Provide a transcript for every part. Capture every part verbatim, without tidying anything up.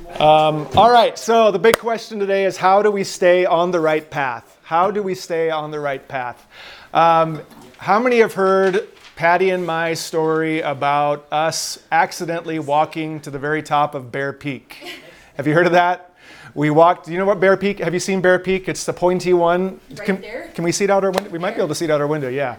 Um, all right, so the big question today is how do we stay on the right path? How do we stay on the right path? Um, how many have heard Patty and my story about us accidentally walking to the very top of Bear Peak? Have you heard of that? We walked, do you know what Bear Peak, have you seen Bear Peak? It's the pointy one. Right can, there? Can we see it out our window? We might be able to see it out our window, yeah.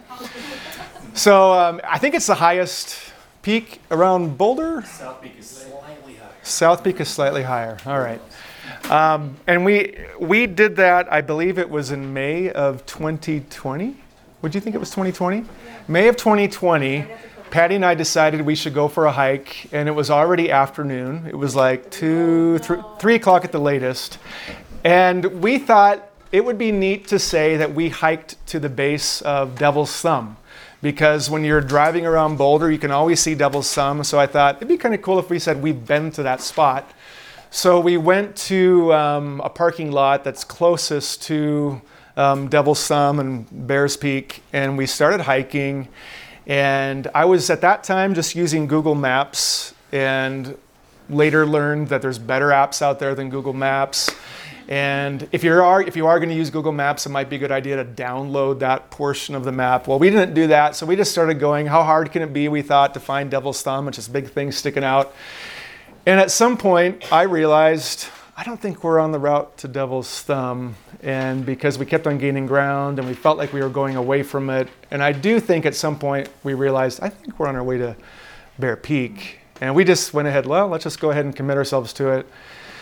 So um, I think it's the highest peak around Boulder. South Peak is slightly higher. South Peak is slightly higher. All right. Um, and we we did that, I believe it was in May of twenty twenty. Would you think it was twenty twenty? Yeah. May of twenty twenty, Patty and I decided we should go for a hike, and it was already afternoon. It was like two, th- three o'clock at the latest. And we thought it would be neat to say that we hiked to the base of Devil's Thumb. Because when you're driving around Boulder, you can always see Devil's Thumb. So I thought it'd be kind of cool if we said we've been to that spot. So we went to um, a parking lot that's closest to um, Devil's Thumb and Bears Peak, and we started hiking. And I was at that time just using Google Maps, and later learned that there's better apps out there than Google Maps. And if you are if you are going to use Google Maps, it might be a good idea to download that portion of the map. Well, we didn't do that, so we just started going, how hard can it be, we thought, to find Devil's Thumb, which is a big thing sticking out. And at some point, I realized, I don't think we're on the route to Devil's Thumb. And because we kept on gaining ground and we felt like we were going away from it. And I do think at some point we realized, I think we're on our way to Bear Peak. And we just went ahead, well, let's just go ahead and commit ourselves to it.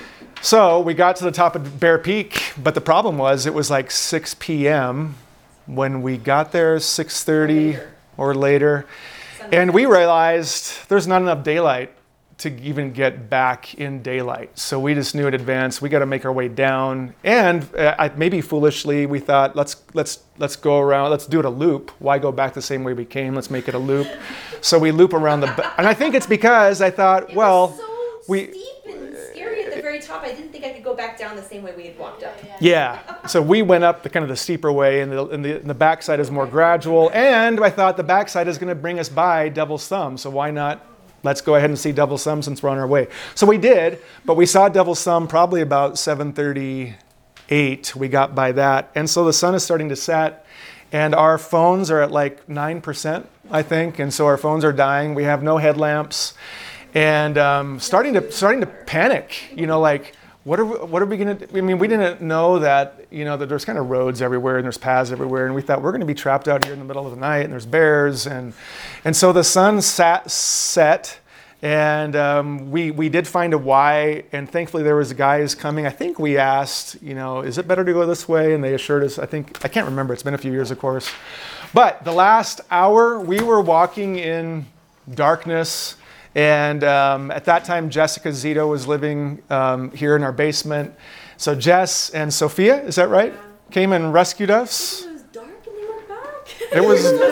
So we got to the top of Bear Peak, but the problem was it was like six p.m. when we got there, six thirty Later. or later. And we realized there's not enough daylight to even get back in daylight. So we just knew in advance we got to make our way down. And uh, maybe foolishly we thought let's let's let's go around, let's do it a loop. Why go back the same way we came? Let's make it a loop. So we loop around the ba- and I think it's because I thought, It well, was so we steep and scary at the very top. I didn't think I could go back down the same way we had walked up. yeah. So we went up the kind of the steeper way, and the and the, and the backside is more gradual. And I thought the backside is going to bring us by Devil's Thumb. So why not? Let's go ahead and see Devil's Thumb since we're on our way. So we did, but we saw Devil's Thumb probably about seven thirty-eight. We got by that. And so the sun is starting to set, and our phones are at like nine percent, I think. And so our phones are dying. We have no headlamps. And um, starting to starting to panic, you know, like, what are we, what are we going to do? I mean, we didn't know that, you know, that there's kind of roads everywhere and there's paths everywhere. And we thought we're going to be trapped out here in the middle of the night and there's bears. And and so the sun sat, set and um, we, we did find a Y. And thankfully there was guys coming. I think we asked, you know, is it better to go this way? And they assured us, I think, I can't remember. It's been a few years, of course. But the last hour we were walking in darkness. And um, at that time, Jessica Zito was living um, here in our basement. So Jess and Sophia, is that right? Yeah. Came and rescued us. It was dark and they went back. It was, it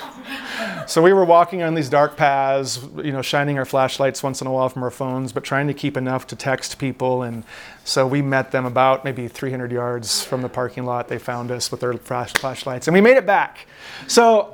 was. So we were walking on these dark paths, you know, shining our flashlights once in a while from our phones, but trying to keep enough to text people. And so we met them about maybe three hundred yards from the parking lot. They found us with their flash flashlights, and we made it back. So.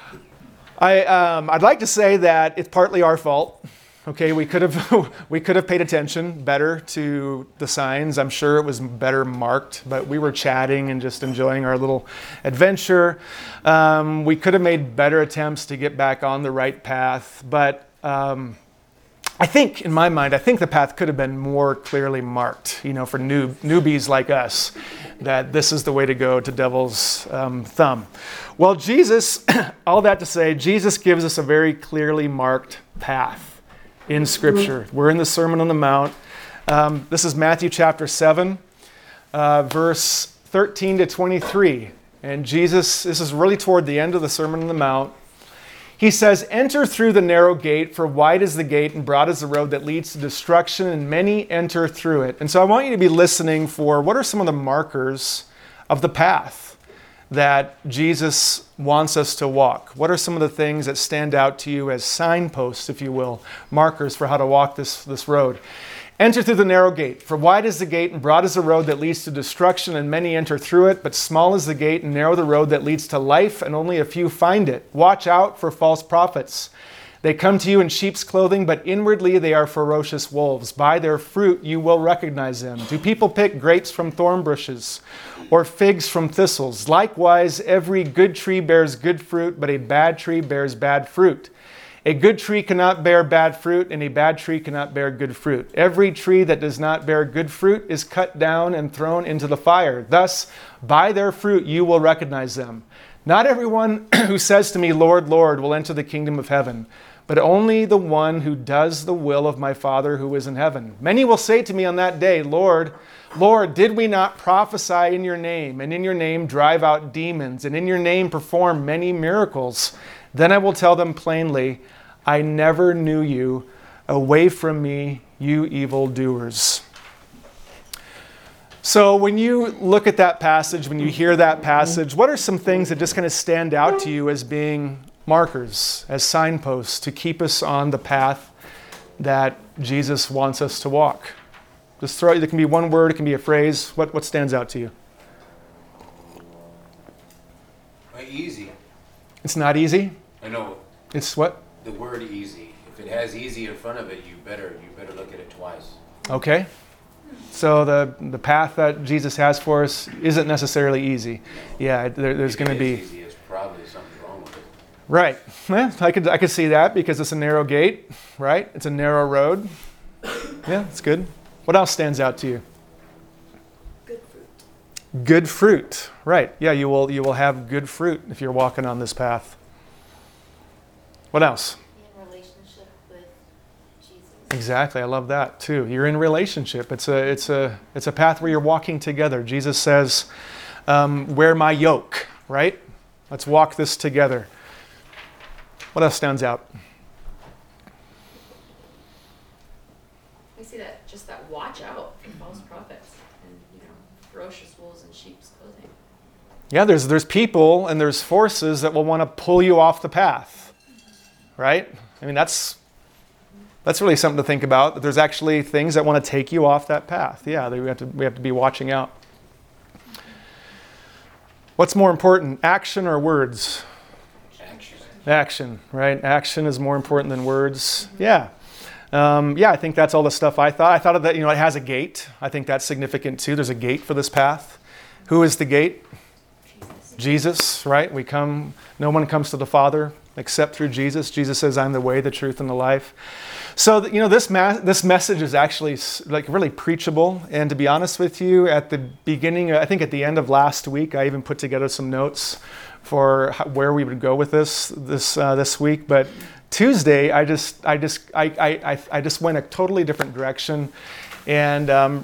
I, um, I'd like to say that it's partly our fault. Okay, we could have we could have paid attention better to the signs. I'm sure it was better marked, but we were chatting and just enjoying our little adventure. Um, we could have made better attempts to get back on the right path, but um, I think, in my mind, I think the path could have been more clearly marked, you know, for new, newbies like us, that this is the way to go to Devil's um, Thumb. Well, Jesus, all that to say, Jesus gives us a very clearly marked path in Scripture. We're in the Sermon on the Mount. Um, this is Matthew chapter seven, uh, verse thirteen to twenty-three. And Jesus, this is really toward the end of the Sermon on the Mount. He says, "Enter through the narrow gate, for wide is the gate and broad is the road that leads to destruction, and many enter through it." And so I want you to be listening for what are some of the markers of the path that Jesus wants us to walk. What are some of the things that stand out to you as signposts, if you will, markers for how to walk this, this road? "Enter through the narrow gate, for wide is the gate and broad is the road that leads to destruction, and many enter through it, but small is the gate and narrow the road that leads to life, and only a few find it. Watch out for false prophets. They come to you in sheep's clothing, but inwardly they are ferocious wolves. By their fruit you will recognize them. Do people pick grapes from thorn bushes or figs from thistles? Likewise, every good tree bears good fruit, but a bad tree bears bad fruit. A good tree cannot bear bad fruit, and a bad tree cannot bear good fruit. Every tree that does not bear good fruit is cut down and thrown into the fire. Thus, by their fruit you will recognize them. Not everyone who says to me, Lord, Lord, will enter the kingdom of heaven, but only the one who does the will of my Father who is in heaven. Many will say to me on that day, Lord, Lord, did we not prophesy in your name, and in your name drive out demons, and in your name perform many miracles? Then I will tell them plainly, I never knew you. Away from me, you evildoers. So when you look at that passage, when you hear that passage, what are some things that just kind of stand out to you as being markers, as signposts to keep us on the path that Jesus wants us to walk? Just throw it. It can be one word, it can be a phrase. What, what stands out to you? Uh, Easy. It's not easy. I know It's what? the word easy. If it has easy in front of it, you better you better look at it twice. Okay. So the the path that Jesus has for us isn't necessarily easy. Yeah, there, there's If going to it be. is easy, it's probably something wrong with it. Right. Yeah, I could I could see that because it's a narrow gate, right? It's a narrow road. Yeah, it's good. What else stands out to you? Good fruit. Good fruit. Right. Yeah, you will you will have good fruit if you're walking on this path. What else? In relationship with Jesus. Exactly. I love that too. You're in relationship. It's a it's a it's a path where you're walking together. Jesus says, um, "Wear my yoke." Right. Let's walk this together. What else stands out? We see that, just that watch out for false prophets and, you know, ferocious wolves in sheep's clothing. Yeah, there's there's people and there's forces that will want to pull you off the path, right? I mean, that's that's really something to think about. That there's actually things that want to take you off that path. Yeah, we have to we have to be watching out. What's more important, action or words? Action. Action, right? Action is more important than words. Yeah. Um, yeah, I think that's all the stuff I thought. I thought of that, you know, it has a gate. I think that's significant too. There's a gate for this path. Who is the gate? Jesus. Jesus, right? We come, no one comes to the Father except through Jesus. Jesus says, I'm the way, the truth, and the life. So, you know, this ma- this message is actually like really preachable. And to be honest with you, at the beginning, I think at the end of last week, I even put together some notes for how, where we would go with this this uh, this week. But Tuesday, I just I just I I I, I just went a totally different direction, and um,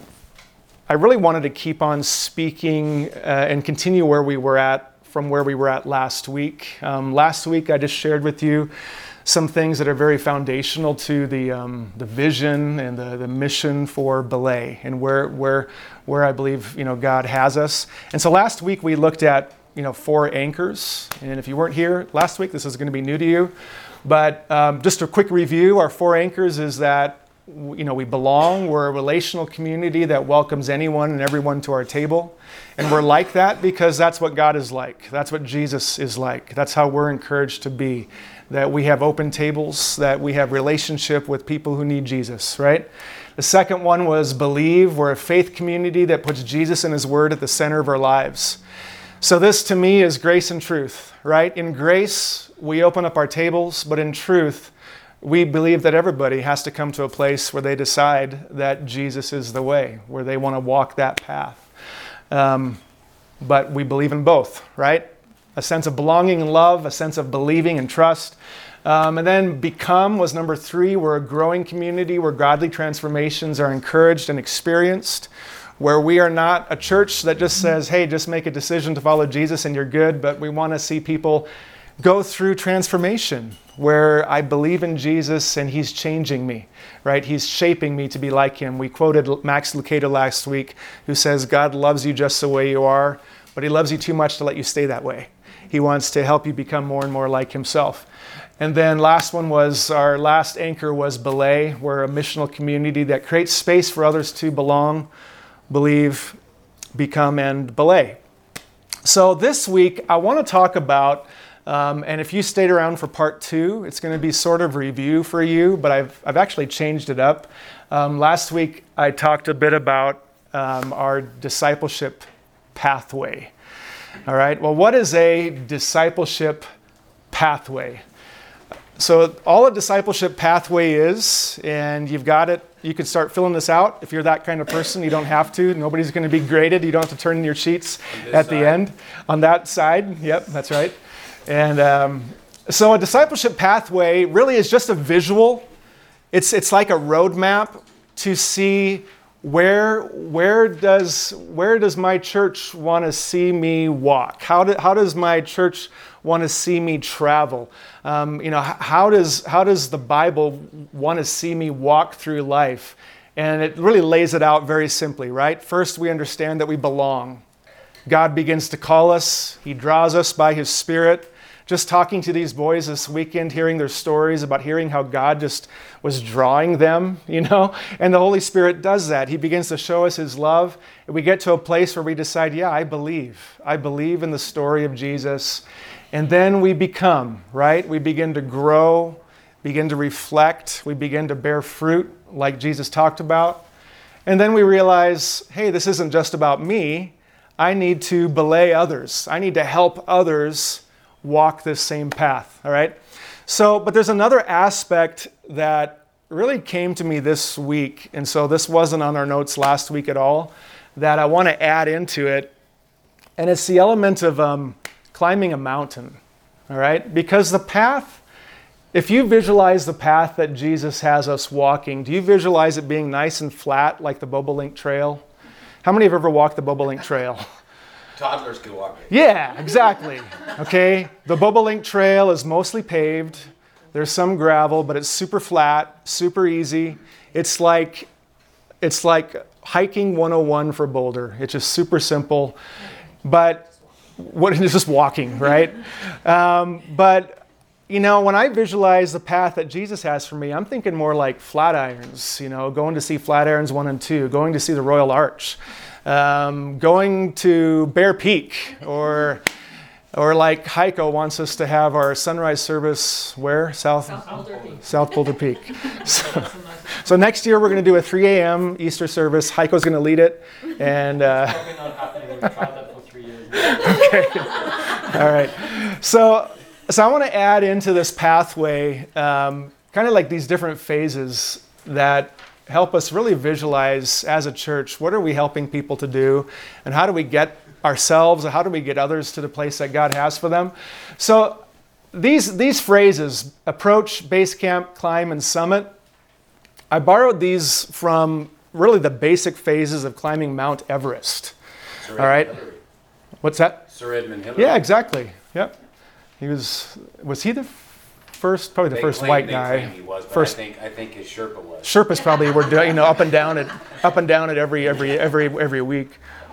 I really wanted to keep on speaking uh, and continue where we were at from where we were at last week. Um, last week, I just shared with you some things that are very foundational to the um, the vision and the, the mission for Belay and where where where I believe you know God has us. And so last week we looked at you know four anchors. And if you weren't here last week, this is going to be new to you. But um, just a quick review: our four anchors is that you know we belong. We're a relational community that welcomes anyone and everyone to our table. And we're like that because that's what God is like. That's what Jesus is like. That's how we're encouraged to be. That we have open tables, that we have relationship with people who need Jesus, right? The second one was believe. We're a faith community that puts Jesus and his word at the center of our lives. So this to me is grace and truth, right? In grace, we open up our tables, but in truth, we believe that everybody has to come to a place where they decide that Jesus is the way, where they want to walk that path. Um, but we believe in both, right? A sense of belonging and love, a sense of believing and trust. Um, and then become was number three. We're a growing community where godly transformations are encouraged and experienced, where we are not a church that just says, hey, just make a decision to follow Jesus and you're good, but we want to see people go through transformation where I believe in Jesus and he's changing me, right? He's shaping me to be like him. We quoted Max Lucado last week, who says, God loves you just the way you are, but he loves you too much to let you stay that way. He wants to help you become more and more like himself. And then last one was, our last anchor was Belay. We're a missional community that creates space for others to belong, believe, become, and belay. So this week, I want to talk about Um, and if you stayed around for part two, it's going to be sort of review for you, but I've, I've actually changed it up. Um, last week, I talked a bit about um, our discipleship pathway. All right, well, what is a discipleship pathway? So all a discipleship pathway is, and you've got it, you can start filling this out. If you're that kind of person, you don't have to. Nobody's going to be graded. You don't have to turn in your sheets at the side. end. On that side, yep, that's right. And um, so a discipleship pathway really is just a visual. It's it's like a roadmap to see where where does where does my church want to see me walk? How do, how does my church want to see me travel? Um, you know, how does how does the Bible want to see me walk through life? And it really lays it out very simply, right? First, we understand that we belong. God begins to call us. He draws us by His Spirit. Just talking to these boys this weekend, hearing their stories about hearing how God just was drawing them, you know, and the Holy Spirit does that. He begins to show us His love. And we get to a place where we decide, yeah, I believe. I believe in the story of Jesus. And then we become, right? We begin to grow, begin to reflect. We begin to bear fruit like Jesus talked about. And then we realize, hey, this isn't just about me. I need to belay others. I need to help others walk this same path, all right? So, but there's another aspect that really came to me this week, and so this wasn't on our notes last week at all, that I want to add into it, and it's the element of um, climbing a mountain, all right? Because the path, if you visualize the path that Jesus has us walking, do you visualize it being nice and flat like the Bobolink Trail? How many have ever walked the Bobolink Trail? Toddlers can walk it. Yeah, exactly. Okay, the Bobolink Trail is mostly paved. There's some gravel, but it's super flat, super easy. It's like it's like hiking one oh one for Boulder. It's just super simple, but what it's just walking, right? Um, but you know, when I visualize the path that Jesus has for me, I'm thinking more like Flatirons. You know, going to see Flatirons one and two, going to see the Royal Arch. Um, going to Bear Peak, or or like Heiko wants us to have our sunrise service where? South South Boulder Peak. South Boulder Peak. So, so next year we're going to do a three a.m. Easter service. Heiko's going to lead it, and uh, Probably not happening. We've tried that for three years now. okay, all right. So so I want to add into this pathway, um, kind of like these different phases that help us really visualize as a church, what are we helping people to do, and how do we get ourselves, or how do we get others to the place that God has for them? So these, these phrases, approach, base camp, climb, and summit, I borrowed these from really the basic phases of climbing Mount Everest. Sir All right. Edmund Hillary. What's that? Sir Edmund Hillary. Yeah, exactly. Yep. He was, was he the first, probably the They first claim- white they guy? claim He was, but First- I think I think his Sherpa was. Sherpas probably were, do- you know, up and down it, up and down it every every every every week.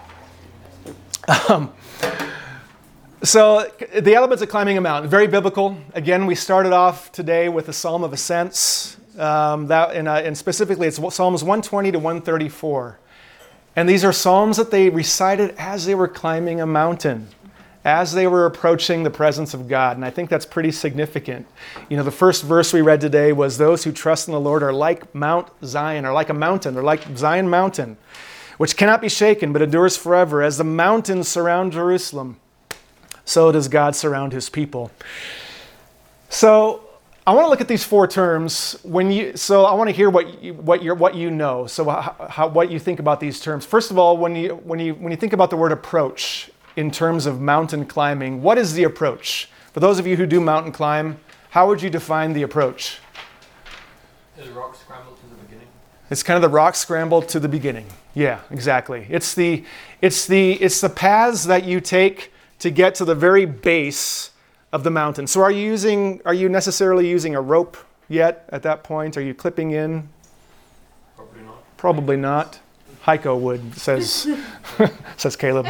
Um, so the elements of climbing a mountain, very biblical. Again, we started off today with the Psalm of Ascents. Um, that and, uh, and specifically, it's Psalms one twenty to one thirty-four, and these are psalms that they recited as they were climbing a mountain, as they were approaching the presence of God. And I think that's pretty significant. You know, the first verse we read today was, those who trust in the Lord are like Mount Zion, or like a mountain, or like Zion Mountain, which cannot be shaken, but endures forever. As the mountains surround Jerusalem, so does God surround His people. So I want to look at these four terms. When you, so I want to hear what you, what you what you know. So how, how, what you think about these terms. First of all, when you when you when you think about the word approach, in terms of mountain climbing, what is the approach? For those of you who do mountain climb, how would you define the approach? Is rock scrambled to the beginning? It's kind of the rock scramble to the beginning. Yeah, exactly. It's the it's the it's the paths that you take to get to the very base of the mountain. So are you using are you necessarily using a rope yet at that point? Are you clipping in? Probably not. Probably not. Heiko would, says says Caleb.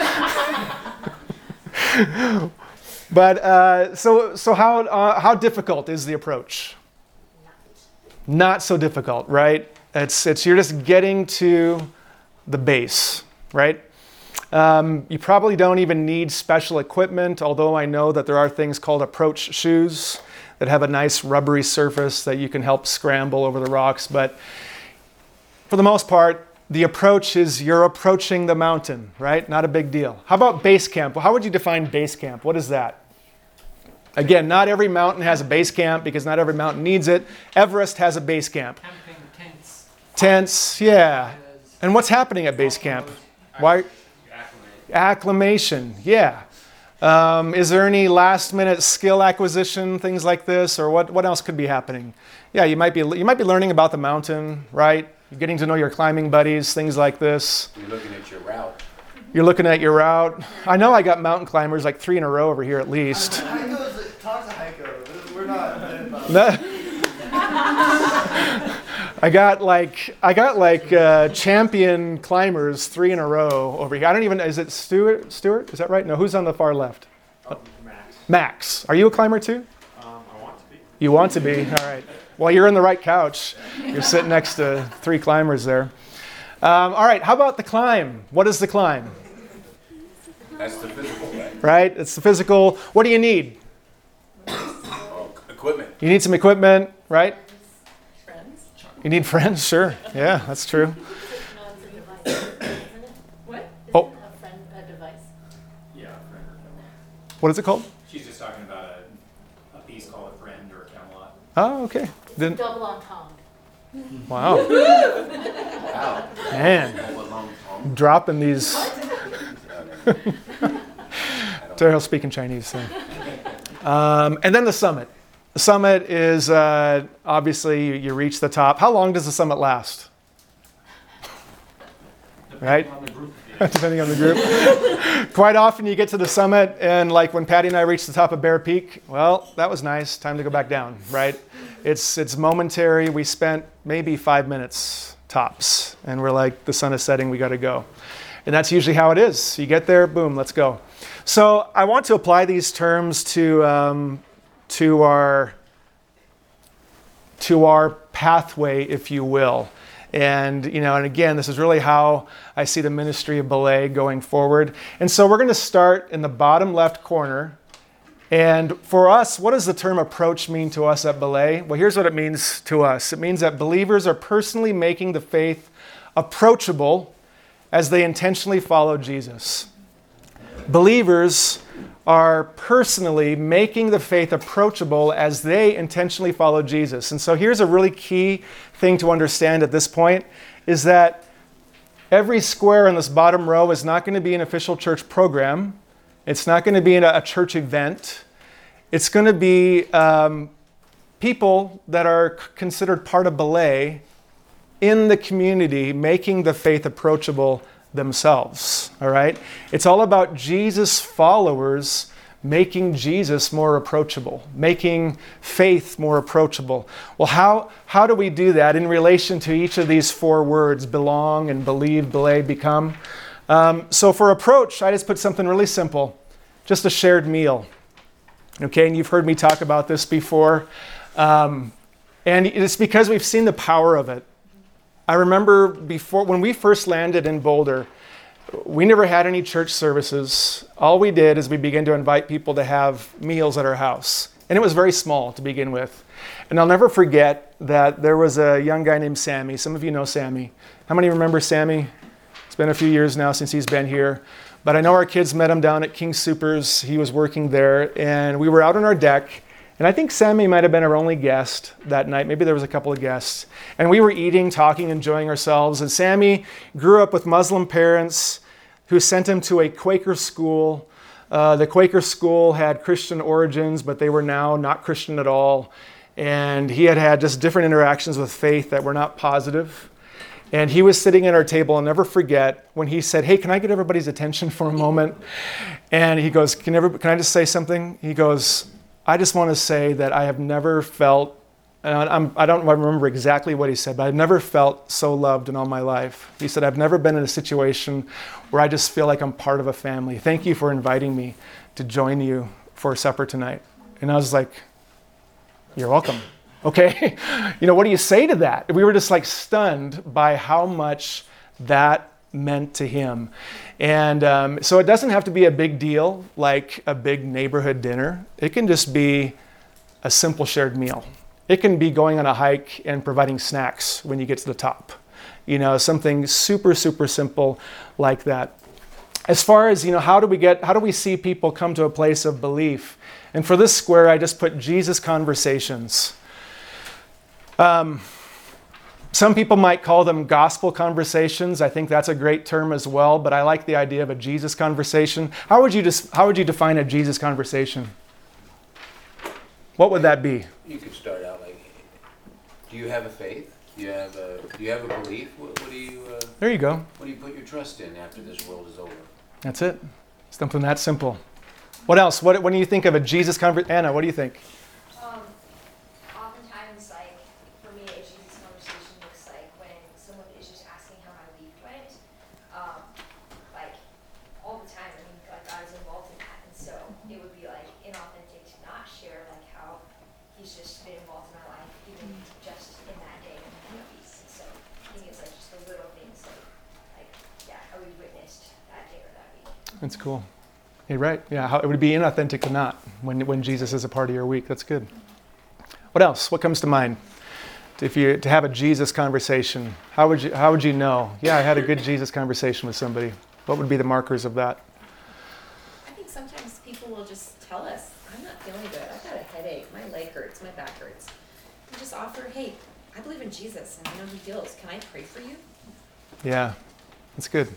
But uh, so so how uh, how difficult is the approach? Not so difficult, right? It's it's you're just getting to the base, right? Um, you probably don't even need special equipment, although I know that there are things called approach shoes that have a nice rubbery surface that you can help scramble over the rocks. But for the most part, the approach is you're approaching the mountain, right? Not a big deal. How about base camp? Well, how would you define base camp? What is that? Again, not every mountain has a base camp because not every mountain needs it. Everest has a base camp. Camping, tents. Tents, yeah. And what's happening at base camp? Why? Acclimate. Acclimation, yeah. Um, is there any last minute skill acquisition, things like this, or what, what else could be happening? Yeah, you might be you might be learning about the mountain, right? You're getting to know your climbing buddies, things like this. You're looking at your route. You're looking at your route. I know I got mountain climbers like three in a row over here at least. Heiko's, talk to Heiko. We're not. No. I got like I got like uh, champion climbers three in a row over here. I don't even. Is it Stuart? Stuart? Is that right? No. Who's on the far left? Oh, Max. Max. Are you a climber too? Um, I want to be. You want to be. All right. Well, you're in the right couch. You're sitting next to three climbers there. Um, all right. How about the climb? What is the climb? That's the physical, right? Right. It's the physical. What do you need? Oh, equipment. You need some equipment, right? Friends? You need friends. Sure. Yeah, that's true. No, it's a device, isn't it? What? Oh. Isn't a friend a device? Yeah, friend or Camelot. What is it called? She's just talking about a, a piece called a friend or a Camelot. Oh, okay. Then, Double entendre. wow. Wow. Man, What long Tom? dropping these. Daryl speaking Chinese. So. Um, and then the summit. The summit is uh, obviously you, you reach the top. How long does the summit last? Right? On the group. Depending on the group. Quite often you get to the summit and like when Patty and I reached the top of Bear Peak, well, that was nice. Time to go back down, right? It's it's momentary. We spent maybe five minutes tops and we're like, the sun is setting, we got to go. And that's usually how it is. You get there, boom, let's go. So I want to apply these terms to um, to our to our pathway, if you will. And, you know, and again, this is really how I see the ministry of Belay going forward. And so we're going to start in the bottom left corner. And for us, what does the term approach mean to us at Belay? Well, here's what it means to us. It means that believers are personally making the faith approachable as they intentionally follow Jesus. Believers are personally making the faith approachable as they intentionally follow Jesus. And so here's a really key thing to understand at this point is that every square in this bottom row is not going to be an official church program. It's not going to be a church event. It's going to be um, people that are considered part of Belay in the community making the faith approachable themselves, all right? It's all about Jesus followers making Jesus more approachable, making faith more approachable. Well, how, how do we do that in relation to each of these four words, belong and believe, belay, become? Um, so for approach, I just put something really simple, just a shared meal. Okay, and you've heard me talk about this before. Um, and it's because we've seen the power of it. I remember before, when we first landed in Boulder, we never had any church services. All we did is we began to invite people to have meals at our house. And it was very small to begin with. And I'll never forget that there was a young guy named Sammy. Some of you know Sammy. How many remember Sammy? It's been a few years now since he's been here. But I know our kids met him down at King Soopers. He was working there. And we were out on our deck. And I think Sammy might have been our only guest that night. Maybe there was a couple of guests. And we were eating, talking, enjoying ourselves. And Sammy grew up with Muslim parents who sent him to a Quaker school. Uh, the Quaker school had Christian origins, but they were now not Christian at all. And he had had just different interactions with faith that were not positive. And he was sitting at our table, I'll never forget, when he said, hey, can I get everybody's attention for a moment? And he goes, can, every, can I just say something? He goes, I just want to say that I have never felt, and I'm, I don't remember exactly what he said, but I've never felt so loved in all my life. He said, I've never been in a situation where I just feel like I'm part of a family. Thank you for inviting me to join you for supper tonight. And I was like, you're welcome. Okay. You know, what do you say to that? We were just like stunned by how much that meant to him. And um, so it doesn't have to be a big deal like a big neighborhood dinner. It can just be a simple shared meal. It can be going on a hike and providing snacks when you get to the top. You know, something super, super simple like that. As far as, you know, how do we get, how do we see people come to a place of belief? And for this square, I just put Jesus conversations. Um, some people might call them gospel conversations. I think that's a great term as well, but I like the idea of a Jesus conversation. How would you just, how would you define a Jesus conversation? What would that be? You could start out like, do you have a faith? Do you have a, do you have a belief? What, what do you, uh, There you go. what do you put your trust in after this world is over? That's it. Something that simple. What else? What, when you think of a Jesus conversation? Anna, what do you think? Um, oftentimes, like, for me, a Jesus conversation looks like when someone is just asking how my week went. Um, like, all the time, I mean, like, God is involved in that. And so it would be, like, inauthentic to not share, like, how He's just been involved in our life, even just in that day of peace. So I think it's, like, just the little things, like, like, yeah, how we witnessed that day or that week. That's cool. You're right. Yeah, how, it would be inauthentic to not when, when Jesus is a part of your week. That's good. What else? What comes to mind? If you to have a Jesus conversation, how would you how would you know? Yeah, I had a good Jesus conversation with somebody. What would be the markers of that? I think sometimes people will just tell us, I'm not feeling good, I've got a headache, my leg hurts, my back hurts. And just offer, hey, I believe in Jesus and I know He heals. Can I pray for you? Yeah, that's good.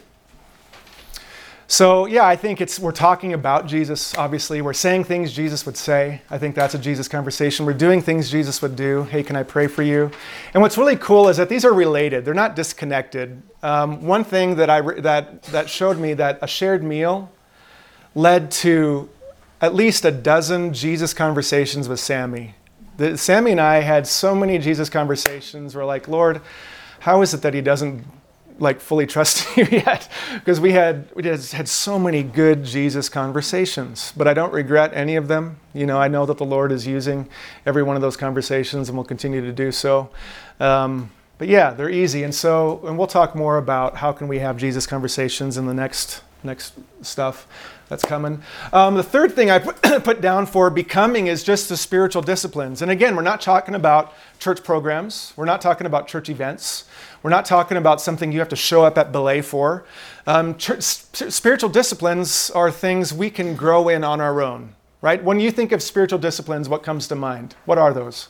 So yeah, I think it's we're talking about Jesus, obviously. We're saying things Jesus would say. I think that's a Jesus conversation. We're doing things Jesus would do. Hey, can I pray for you? And what's really cool is that these are related. They're not disconnected. Um, one thing that, I, that, that showed me that a shared meal led to at least a dozen Jesus conversations with Sammy. The, Sammy and I had so many Jesus conversations. We're like, Lord, how is it that He doesn't like fully trust you yet? Because we had we just had so many good Jesus conversations, but I don't regret any of them. You know, I know that the Lord is using every one of those conversations and will continue to do so. Um, but yeah, they're easy. And so, and we'll talk more about how can we have Jesus conversations in the next next stuff that's coming. Um, the third thing I put, put down for becoming is just the spiritual disciplines. And again, we're not talking about church programs. We're not talking about church events. We're not talking about something you have to show up at Belay for. Um, church, spiritual disciplines are things we can grow in on our own, right? When you think of spiritual disciplines, what comes to mind? What are those?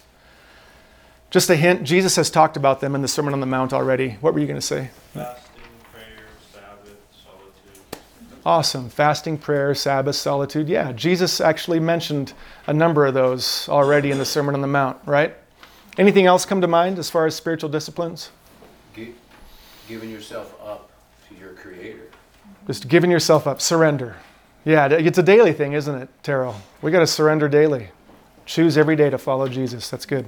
Just a hint, Jesus has talked about them in the Sermon on the Mount already. What were you going to say? Fasting, prayer, Sabbath, solitude. Awesome. Fasting, prayer, Sabbath, solitude. Yeah, Jesus actually mentioned a number of those already in the Sermon on the Mount, right? Anything else come to mind as far as spiritual disciplines? Gi- Giving yourself up to your Creator. Just giving yourself up, surrender. Yeah, it's a daily thing, isn't it, Terrell? We got to surrender daily. Choose every day to follow Jesus. That's good.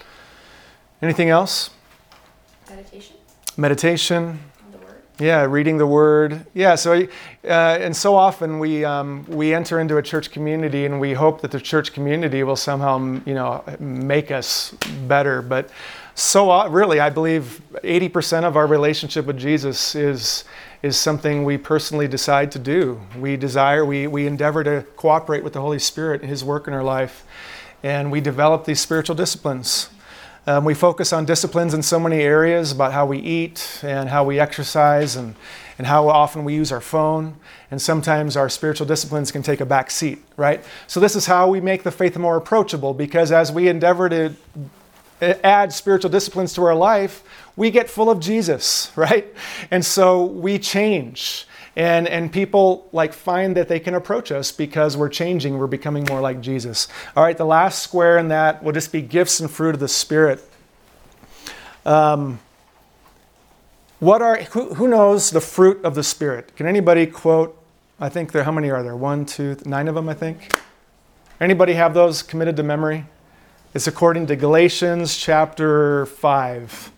Anything else? Meditation Meditation. on the Word. Yeah, reading the Word. Yeah, so uh, and so often we um, we enter into a church community and we hope that the church community will somehow, you know, make us better. But so uh, really, I believe eighty percent of our relationship with Jesus is is something we personally decide to do. We desire, we we endeavor to cooperate with the Holy Spirit and His work in our life, and we develop these spiritual disciplines. Um, we focus on disciplines in so many areas about how we eat and how we exercise and, and how often we use our phone. And sometimes our spiritual disciplines can take a back seat, right? So this is how we make the faith more approachable, because as we endeavor to add spiritual disciplines to our life, we get full of Jesus, right? And so we change. And and people like find that they can approach us because we're changing, we're becoming more like Jesus. All right, the last square in that will just be gifts and fruit of the Spirit. Um, what are who, who knows the fruit of the Spirit? Can anybody quote? I think there. How many are there? One, two, nine of them. I think. Anybody have those committed to memory? It's according to Galatians chapter five.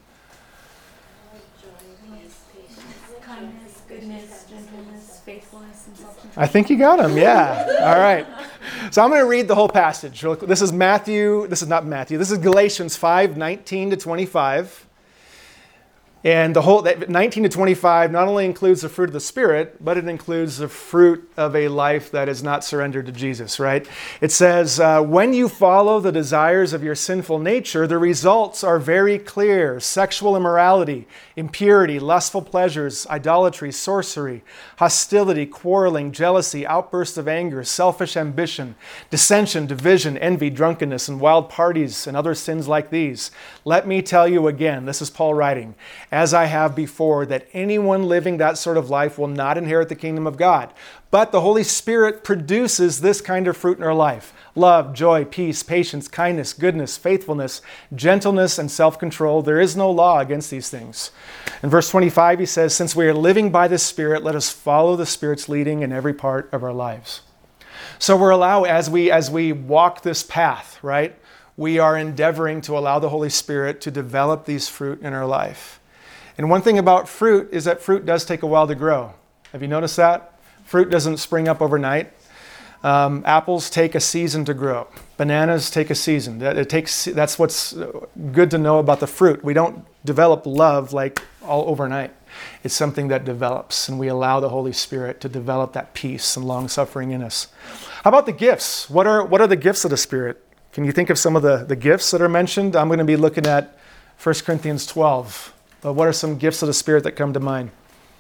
Kindness, goodness, gentleness, faithfulness, and self-control. I think you got them, yeah. All right. So I'm going to read the whole passage. This is Matthew, this is not Matthew, this is Galatians five, nineteen to twenty-five. And the whole that nineteen to twenty-five not only includes the fruit of the Spirit, but it includes the fruit of a life that is not surrendered to Jesus, right? It says, uh, when you follow the desires of your sinful nature, the results are very clear. Sexual immorality, impurity, lustful pleasures, idolatry, sorcery, hostility, quarreling, jealousy, outbursts of anger, selfish ambition, dissension, division, envy, drunkenness, and wild parties, and other sins like these. Let me tell you again, this is Paul writing, as I have before, that anyone living that sort of life will not inherit the kingdom of God. But the Holy Spirit produces this kind of fruit in our life: love, joy, peace, patience, kindness, goodness, faithfulness, gentleness, and self-control. There is no law against these things. In verse twenty-five, he says, since we are living by the Spirit, let us follow the Spirit's leading in every part of our lives. So we're allowed, as we, as we walk this path, right, we are endeavoring to allow the Holy Spirit to develop these fruit in our life. And one thing about fruit is that fruit does take a while to grow. Have you noticed that? Fruit doesn't spring up overnight. Um, apples take a season to grow. Bananas take a season. That it takes. That's what's good to know about the fruit. We don't develop love like all overnight. It's something that develops, and we allow the Holy Spirit to develop that peace and long-suffering in us. How about the gifts? What are what are the gifts of the Spirit? Can you think of some of the, the gifts that are mentioned? I'm going to be looking at First Corinthians twelve. But what are some gifts of the Spirit that come to mind?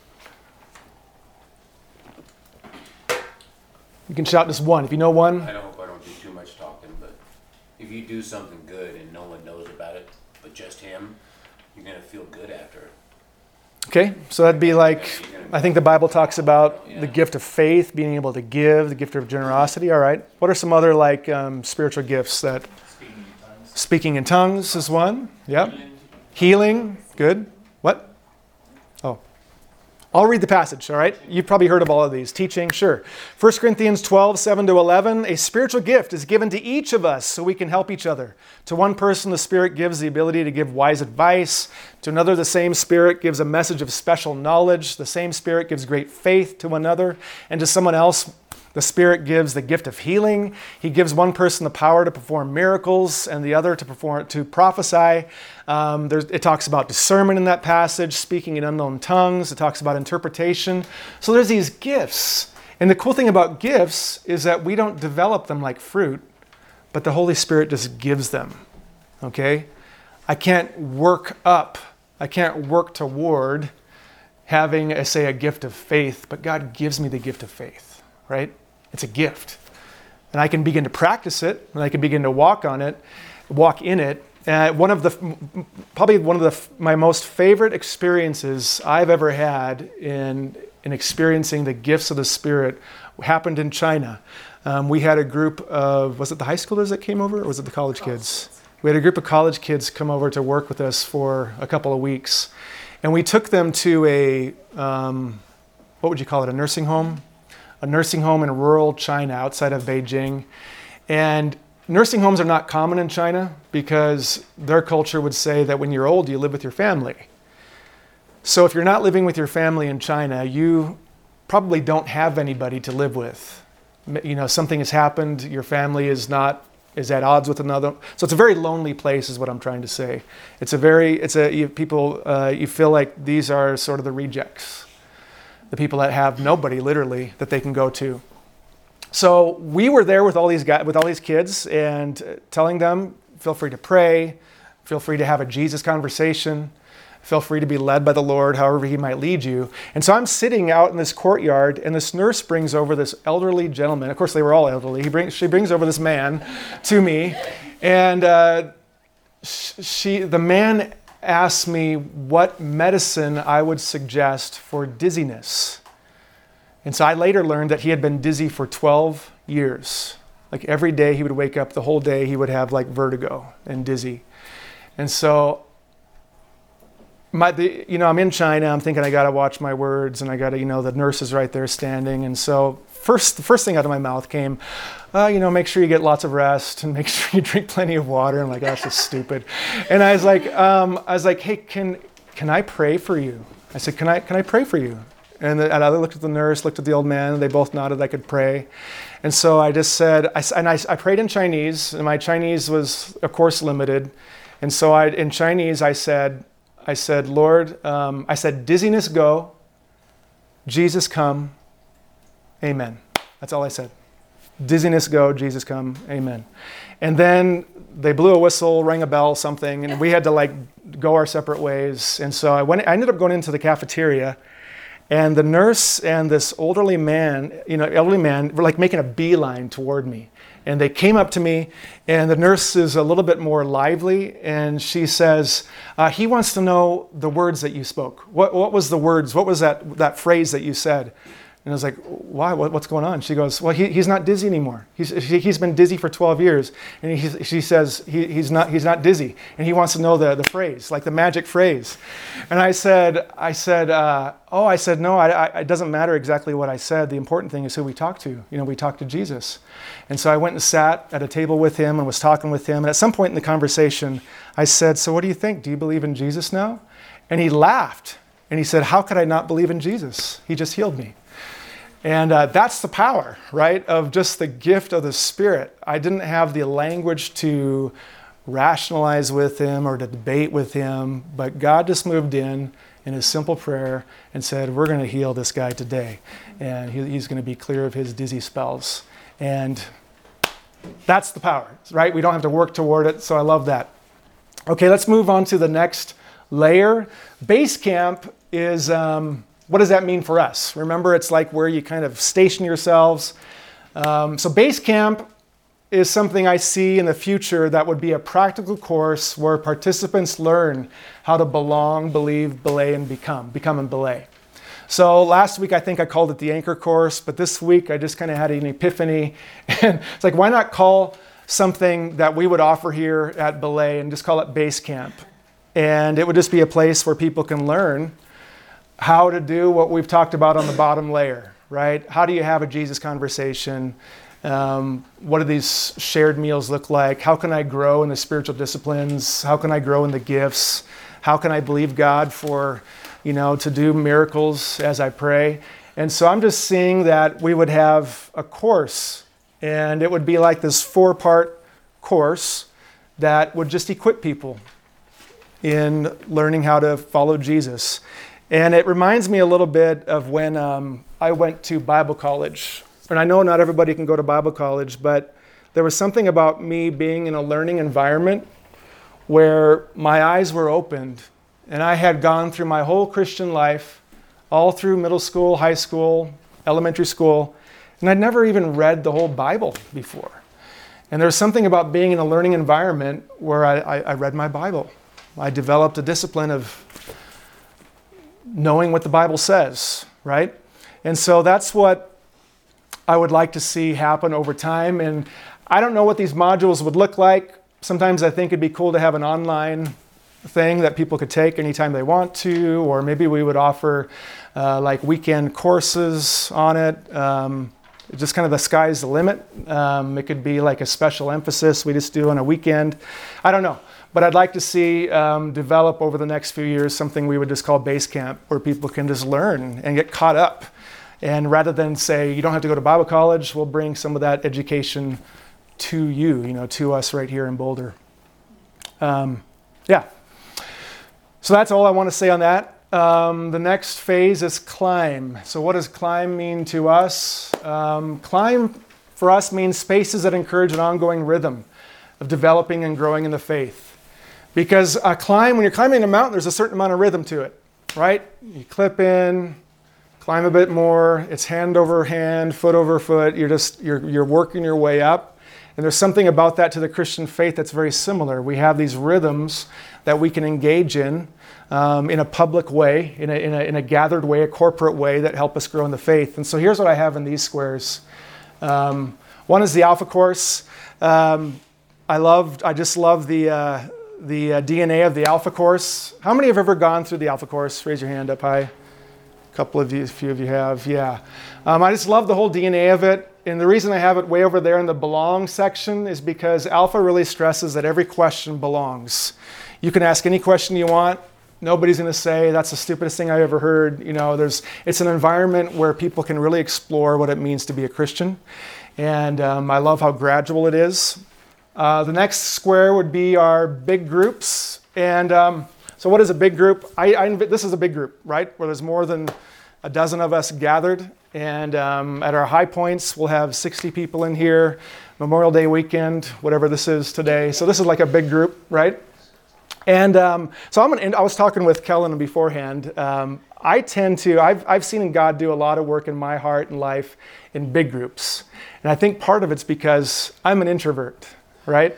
You can shout just one. If you know one. I don't hope I don't do too much talking, but if you do something good and no one knows about it, but just him, you're going to feel good after it. Okay, so that'd be like, I think the Bible talks about Yeah. the gift of faith, being able to give, the gift of generosity. All right. What are some other like um, spiritual gifts that? Speaking in tongues. Speaking in tongues is one. Yep. Healing. Good. What? Oh. I'll read the passage, all right? You've probably heard of all of these. Teaching, sure. First Corinthians twelve, seven to eleven. A spiritual gift is given to each of us so we can help each other. To one person, the Spirit gives the ability to give wise advice. To another, the same Spirit gives a message of special knowledge. The same Spirit gives great faith to another. And to someone else, the Spirit gives the gift of healing. He gives one person the power to perform miracles and the other to perform to prophesy. Um, there's, it talks about discernment in that passage, speaking in unknown tongues. It talks about interpretation. So there's these gifts. And the cool thing about gifts is that we don't develop them like fruit, but the Holy Spirit just gives them. Okay? I can't work up. I can't work toward having, a, say, a gift of faith, but God gives me the gift of faith. Right? It's a gift. And I can begin to practice it, and I can begin to walk on it, walk in it. Uh, one of the, probably one of the, my most favorite experiences I've ever had in, in experiencing the gifts of the Spirit happened in China. Um, we had a group of, was it the high schoolers that came over, or was it the college kids? We had a group of college kids come over to work with us for a couple of weeks. And we took them to a, um, what would you call it, a nursing home? A nursing home in rural China outside of Beijing. And nursing homes are not common in China because their culture would say that when you're old, you live with your family. So if you're not living with your family in China, you probably don't have anybody to live with. You know, something has happened, your family is not, is at odds with another. So it's a very lonely place is what I'm trying to say. It's a very, it's a, you, people, uh, you feel like these are sort of the rejects. The people that have nobody, literally, that they can go to. So we were there with all these guys, with all these kids, and telling them, feel free to pray, feel free to have a Jesus conversation, feel free to be led by the Lord, however He might lead you. And so I'm sitting out in this courtyard, and this nurse brings over this elderly gentleman. Of course, they were all elderly. He brings, she brings over this man to me, and uh, she, the man asked me what medicine I would suggest for dizziness. And so I later learned that he had been dizzy for twelve years. Like every day he would wake up, the whole day he would have like vertigo and dizzy. And so, my, the, you know, I'm in China, I'm thinking I gotta watch my words, and I gotta, you know, the nurse is right there standing. And so first, the first thing out of my mouth came, uh, you know, make sure you get lots of rest and make sure you drink plenty of water. I'm like, that's just stupid. And I was like, um, I was like, hey, can can I pray for you? I said, can I can I pray for you? And, the, and I looked at the nurse, looked at the old man, and they both nodded I could pray. And so I just said, I, and I, I prayed in Chinese, and my Chinese was, of course, limited. And so I, in Chinese, I said, I said, Lord, um, I said, dizziness go, Jesus come, amen. That's all I said. Dizziness go, Jesus come, amen. And then they blew a whistle, rang a bell, something, and we had to like go our separate ways. And so I went, I ended up going into the cafeteria, and the nurse and this elderly man, you know, elderly man were like making a beeline toward me. And they came up to me, and the nurse is a little bit more lively, and she says, uh, he wants to know the words that you spoke. What, what was the words? What was that, that phrase that you said? And I was like, why? What, what's going on? She goes, well, he, he's not dizzy anymore. He's, he's been dizzy for twelve years. And he, she says, he, he's, not, he's not dizzy. And he wants to know the, the phrase, like the magic phrase. And I said, I said, uh, oh, I said, no, I, I, it doesn't matter exactly what I said. The important thing is who we talk to. You know, we talk to Jesus. And so I went and sat at a table with him and was talking with him. And at some point in the conversation, I said, so what do you think? Do you believe in Jesus now? And he laughed. And he said, how could I not believe in Jesus? He just healed me. And uh, that's the power, right, of just the gift of the Spirit. I didn't have the language to rationalize with him or to debate with him, but God just moved in in his simple prayer and said, we're going to heal this guy today. And he, he's going to be clear of his dizzy spells. And that's the power, right? We don't have to work toward it, so I love that. Okay, let's move on to the next layer. Base camp is... Um, What does that mean for us? Remember, it's like where you kind of station yourselves. Um, so base camp is something I see in the future that would be a practical course where participants learn how to belong, believe, belay, and become. Become and belay. So last week, I think I called it the anchor course, but this week I just kind of had an epiphany. And it's like, why not call something that we would offer here at Belay and just call it base camp? And it would just be a place where people can learn how to do what we've talked about on the bottom layer, right? How do you have a Jesus conversation? Um, what do these shared meals look like? How can I grow in the spiritual disciplines? How can I grow in the gifts? How can I believe God for, you know, to do miracles as I pray? And so I'm just seeing that we would have a course, and it would be like this four-part course that would just equip people in learning how to follow Jesus. And it reminds me a little bit of when um, I went to Bible college. And I know not everybody can go to Bible college, but there was something about me being in a learning environment where my eyes were opened. And I had gone through my whole Christian life, all through middle school, high school, elementary school, and I'd never even read the whole Bible before. And there's something about being in a learning environment where I, I, I read my Bible. I developed a discipline of knowing what the Bible says, right? And so that's what I would like to see happen over time. And I don't know what these modules would look like. Sometimes I think it'd be cool to have an online thing that people could take anytime they want to, or maybe we would offer uh, like weekend courses on it. Um, just kind of the sky's the limit. Um, it could be like a special emphasis we just do on a weekend. I don't know. But I'd like to see um, develop over the next few years something we would just call base camp, where people can just learn and get caught up. And rather than say, you don't have to go to Bible college, we'll bring some of that education to you, you know, to us right here in Boulder. Um, yeah. So that's all I want to say on that. Um, the next phase is climb. So what does climb mean to us? Um, climb for us means spaces that encourage an ongoing rhythm of developing and growing in the faith. Because a climb, when you're climbing a mountain, there's a certain amount of rhythm to it, right? You clip in, climb a bit more, it's hand over hand, foot over foot, you're just, you're, you're working your way up. And there's something about that to the Christian faith that's very similar. We have these rhythms that we can engage in um, in a public way, in a, in, a, in a gathered way, a corporate way that help us grow in the faith. And so here's what I have in these squares. Um, one is the Alpha Course. Um, I loved, I just love the, uh, the uh, D N A of the Alpha Course. How many have ever gone through the Alpha Course? Raise your hand up high. A couple of you, a few of you have, yeah. Um, I just love the whole D N A of it. And the reason I have it way over there in the belong section is because Alpha really stresses that every question belongs. You can ask any question you want. Nobody's going to say, that's the stupidest thing I ever heard. You know, there's, it's an environment where people can really explore what it means to be a Christian. And um, I love how gradual it is. Uh, the next square would be our big groups. And um, So what is a big group? I, I this is a big group, right? Where there's more than a dozen of us gathered. And um, at our high points, we'll have sixty people in here. Memorial Day weekend, whatever this is today. So this is like a big group, right? And um, so I'm. Gonna, I was talking with Kellen beforehand. Um, I tend to. I've I've seen God do a lot of work in my heart and life in big groups, and I think part of it's because I'm an introvert, right?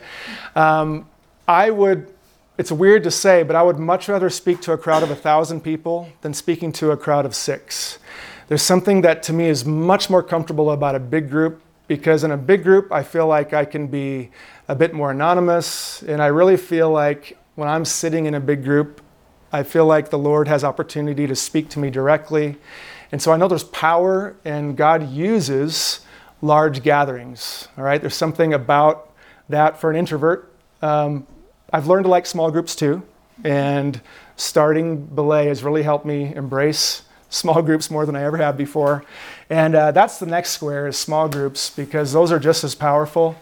Um, I would. It's weird to say, but I would much rather speak to a crowd of a thousand people than speaking to a crowd of six. There's something that to me is much more comfortable about a big group, because in a big group, I feel like I can be a bit more anonymous, and I really feel like when I'm sitting in a big group, I feel like the Lord has opportunity to speak to me directly. And so I know there's power, and God uses large gatherings, all right? There's something about that for an introvert. Um, I've learned to like small groups too, and starting Belay has really helped me embrace small groups more than I ever have before. And uh, that's the next square, is small groups, because those are just as powerful.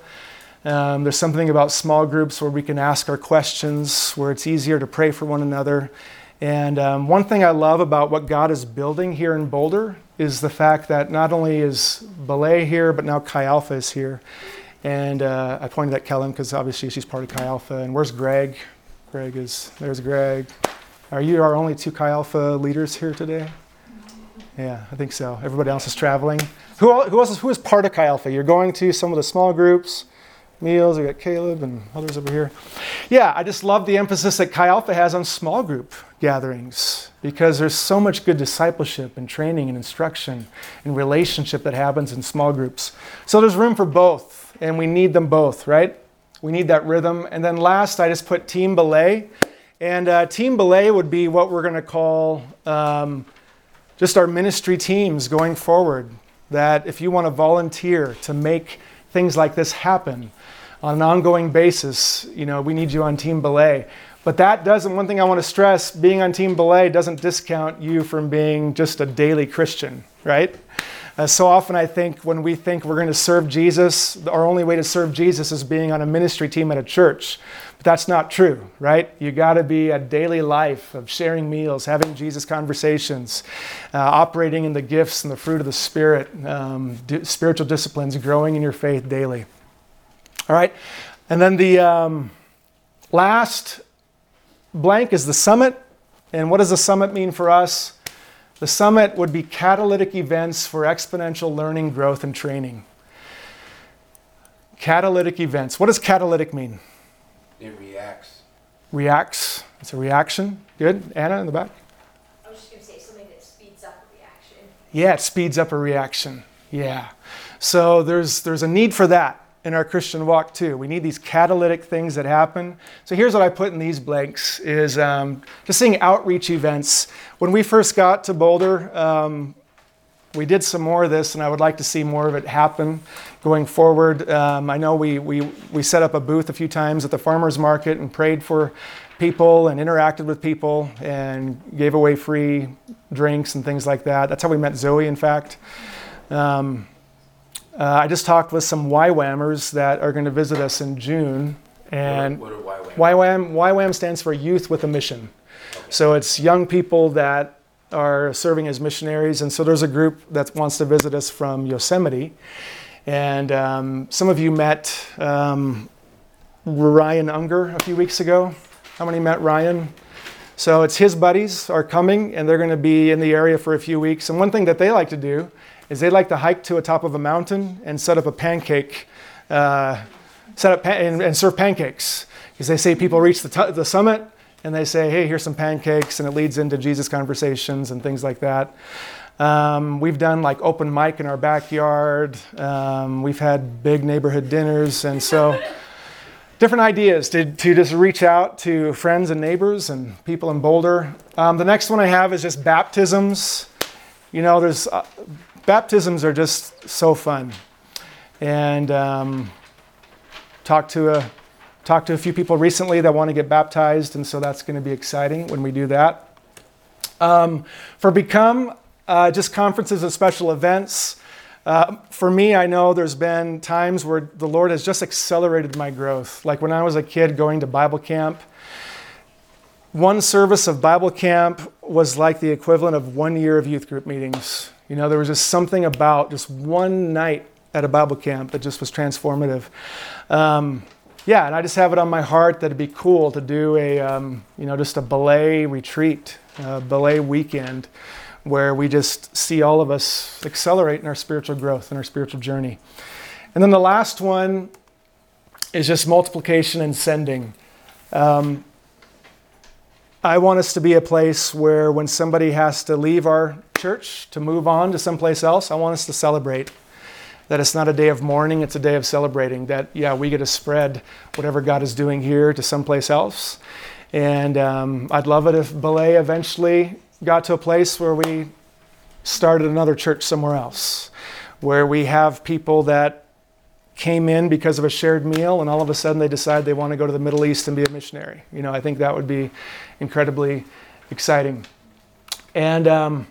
Um, there's something about small groups where we can ask our questions, where it's easier to pray for one another. And um, one thing I love about what God is building here in Boulder is the fact that not only is Belay here, but now Chi Alpha is here. And uh, I pointed at Kellen because obviously she's part of Chi Alpha. And where's Greg? Greg is, there's Greg. Are you our only two Chi Alpha leaders here today? Yeah, I think so. Everybody else is traveling. Who, who else is, who is part of Chi Alpha? You're going to some of the small groups, meals. We got Caleb and others over here. Yeah, I just love the emphasis that Chi Alpha has on small group gatherings, because there's so much good discipleship and training and instruction and relationship that happens in small groups. So there's room for both, and we need them both, right? We need that rhythm. And then last, I just put Team Belay. And uh, Team Belay would be what we're going to call um, just our ministry teams going forward. That if you want to volunteer to make things like this happen on an ongoing basis, you know, we need you on Team Belay. But that doesn't, one thing I want to stress, being on Team Belay doesn't discount you from being just a daily Christian, right? Uh, so often I think when we think we're going to serve Jesus, our only way to serve Jesus is being on a ministry team at a church. But that's not true, right? You got to be a daily life of sharing meals, having Jesus conversations, uh, operating in the gifts and the fruit of the Spirit, um, d- spiritual disciplines, growing in your faith daily. All right, and then the um, last blank is the summit. And what does the summit mean for us? The summit would be catalytic events for exponential learning, growth, and training. Catalytic events. What does catalytic mean? It reacts. Reacts. It's a reaction. Good. Anna in the back? I was just going to say something that speeds up a reaction. Yeah, it speeds up a reaction. Yeah. So there's there's a need for that in our Christian walk too. We need these catalytic things that happen. So here's what I put in these blanks is um, just seeing outreach events. When we first got to Boulder, um, we did some more of this, and I would like to see more of it happen going forward. Um, I know we, we, we set up a booth a few times at the farmer's market and prayed for people and interacted with people and gave away free drinks and things like that. That's how we met Zoe, in fact. Um, Uh, I just talked with some Y WAMers that are going to visit us in June. And What are, what are Y WAM, Y WAM stands for Youth with a Mission. Okay. So it's young people that are serving as missionaries. And so there's a group that wants to visit us from Yosemite. And um, some of you met um, Ryan Unger a few weeks ago. How many met Ryan? So it's his buddies are coming, and they're going to be in the area for a few weeks. And one thing that they like to do is they like to hike to the top of a mountain and set up a pancake, uh, set up pan- and, and serve pancakes. Because they say people reach the, t- the summit and they say, hey, here's some pancakes, and it leads into Jesus conversations and things like that. Um, we've done like open mic in our backyard. Um, we've had big neighborhood dinners. And so different ideas to, to just reach out to friends and neighbors and people in Boulder. Um, the next one I have is just baptisms. You know, there's... Uh, Baptisms are just so fun, and um, talked to a talked to a few people recently that want to get baptized, and so that's going to be exciting when we do that. Um, for Become, uh, just conferences and special events. Uh, for me, I know there's been times where the Lord has just accelerated my growth. Like when I was a kid going to Bible camp, one service of Bible camp was like the equivalent of one year of youth group meetings. You know, there was just something about just one night at a Bible camp that just was transformative. Um, yeah, and I just have it on my heart that it'd be cool to do a, um, you know, just a belay retreat, a belay weekend, where we just see all of us accelerate in our spiritual growth and our spiritual journey. And then the last one is just multiplication and sending. Um, I want us to be a place where when somebody has to leave our church to move on to someplace else, I want us to celebrate. That it's not a day of mourning, it's a day of celebrating. That, yeah, we get to spread whatever God is doing here to someplace else. And um, I'd love it if Belay eventually got to a place where we started another church somewhere else, where we have people that came in because of a shared meal and all of a sudden they decide they want to go to the Middle East and be a missionary. You know, I think that would be incredibly exciting. And um,